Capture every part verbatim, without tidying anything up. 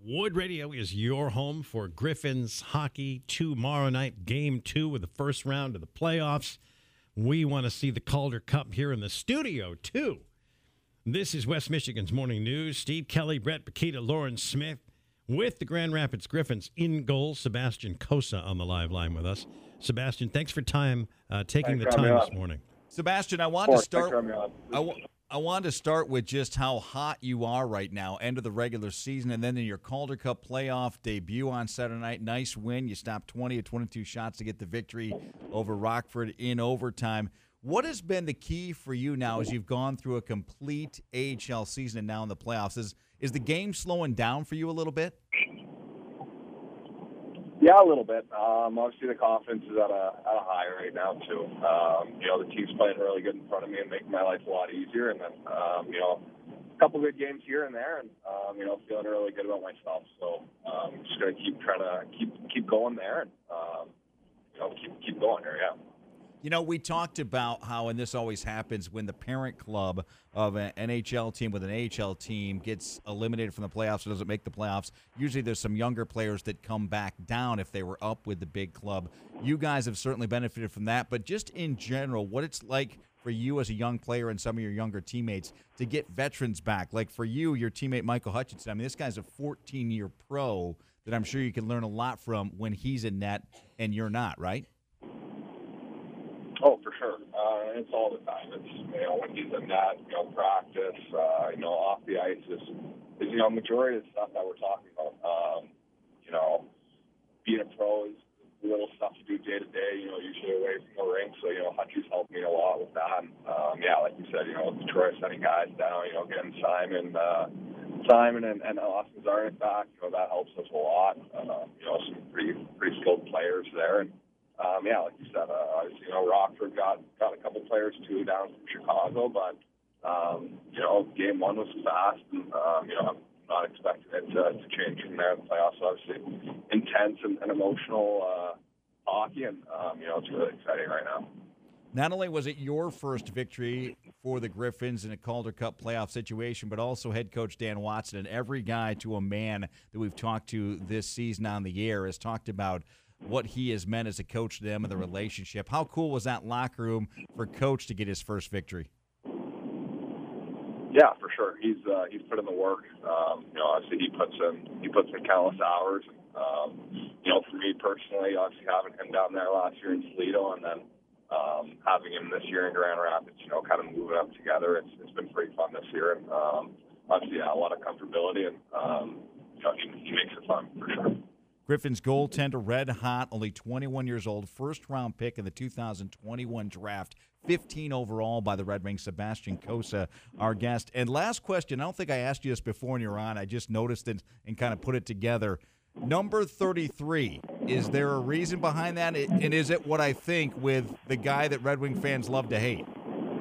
Wood Radio is your home for Griffins hockey tomorrow night, game two of the first round of the playoffs. We want to see the Calder Cup here in the studio, too. This is West Michigan's Morning News. Steve Kelly, Brett Bakita, Lauren Smith with the Grand Rapids Griffins in goal. Sebastian Kosa on the live line with us. Sebastian, thanks for time uh, taking thanks the time this morning. Sebastian, I want to start. I, w- I want to start with just how hot you are right now, end of the regular season, and then in your Calder Cup playoff debut on Saturday night. Nice win. You stopped twenty of twenty-two shots to get the victory over Rockford in overtime. What has been the key for you now as you've gone through a complete A H L season and now in the playoffs? Is is the game slowing down for you a little bit? Yeah, a little bit. Um, obviously, the confidence is at a, at a high right now, too. Um, you know, the team's playing really good in front of me and making my life a lot easier. And then, um, you know, a couple good games here and there, and, um, you know, feeling really good about myself. So um, just going to keep trying to keep keep going there and, um, you know, keep, keep going here, yeah. You know, we talked about how, and this always happens, when the parent club of an N H L team with an A H L team gets eliminated from the playoffs or doesn't make the playoffs, usually there's some younger players that come back down if they were up with the big club. You guys have certainly benefited from that, but just in general, what it's like for you as a young player and some of your younger teammates to get veterans back. Like for you, your teammate Michael Hutchinson, I mean, this guy's a fourteen-year pro that I'm sure you can learn a lot from when he's in net and you're not, right? Oh, for sure. Uh, it's all the time. It's, you know, when he's in that, you know, practice, uh, you know, off the ice is, is, you know, majority of the stuff that we're talking about. Um, you know, being a pro is little stuff to do day to day, you know, usually away from the rink. So, you know, Hutchie's helped me a lot with that. And, um, yeah, like you said, you know, Detroit sending guys down, you know, getting Simon, uh, Simon and, and Austin Zarnik back, you know, that helps us a lot. Uh, you know, some pretty, pretty skilled players there. And, Um, yeah, like you said, uh, you know, Rockford got, got a couple players, too, down from Chicago, but, um, you know, game one was fast, and, um, you know, I'm not expecting it to, to change from there in the playoffs. Obviously, intense and, and emotional uh, hockey, and, um, you know, it's really exciting right now. Not only was it your first victory for the Griffins in a Calder Cup playoff situation, but also head coach Dan Watson, and every guy to a man that we've talked to this season on the air has talked about what he has meant as a coach to them and the relationship. How cool was that locker room for Coach to get his first victory? Yeah, for sure. He's uh, he's put in the work. Um, you know, obviously he puts in he puts in countless hours. Um, you know, for me personally, obviously having him down there last year in Toledo and then um, having him this year in Grand Rapids, you know, kind of moving up together, it's it's been pretty fun this year. And um, obviously, yeah, a lot of comfortability, and um, you know, he, he makes it fun for sure. Griffins goaltender, red hot, only twenty-one years old, first-round pick in the two thousand twenty-one draft, fifteen overall by the Red Wings, Sebastian Kosa, our guest. And last question, I don't think I asked you this before when you were on. I just noticed it and kind of put it together. Number thirty-three, is there a reason behind that? And is it what I think with the guy that Red Wing fans love to hate?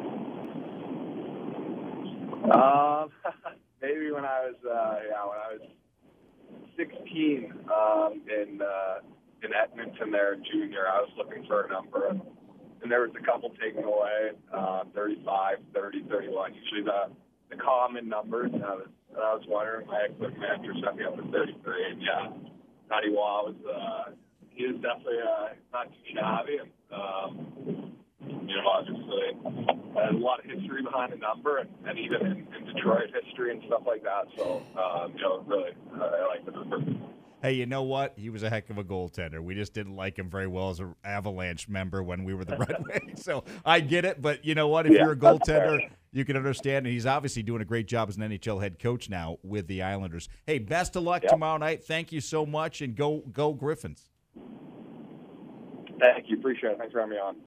Um, maybe when I was, uh, yeah, when I was sixteen um, in uh, in Edmonton there in junior, I was looking for a number, and, and there was a couple taken away, uh, thirty-five, thirty, thirty-one, usually the, the common numbers, and I was, and I was wondering, my equipment manager set me up with thirty-three, and yeah, Nadiwa was, uh, he was definitely uh, not too shabby, and, um, you know, obviously a lot of history behind the number, and, and even in, in Detroit history and stuff like that. So, um, you know, really, uh, I like the number. Hey, you know what? He was a heck of a goaltender. We just didn't like him very well as an Avalanche member when we were the Red Wings. So I get it, but you know what? If yeah, you're a goaltender, you can understand, and he's obviously doing a great job as an N H L head coach now with the Islanders. Hey, best of luck yep. tomorrow night. Thank you so much, and go go Griffins. Thank you. Appreciate it. Thanks for having me on.